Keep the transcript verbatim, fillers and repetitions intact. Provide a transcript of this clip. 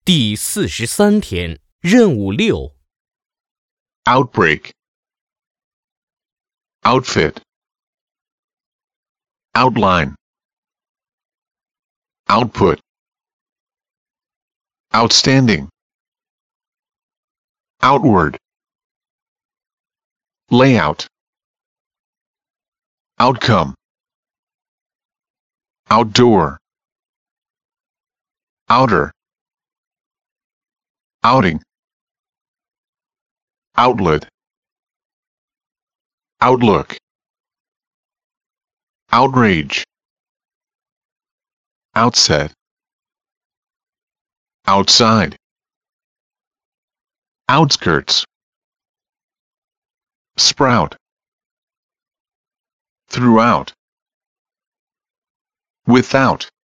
第四十三天，任务六。 Outbreak. Outfit. Outline. Output. Outstanding. Outward. Layout. Outcome. Outdoor. Outer. Outing. Outlet. Outlook. Outrage. Outset. Outside. Outskirts. Sprout. Throughout. Without.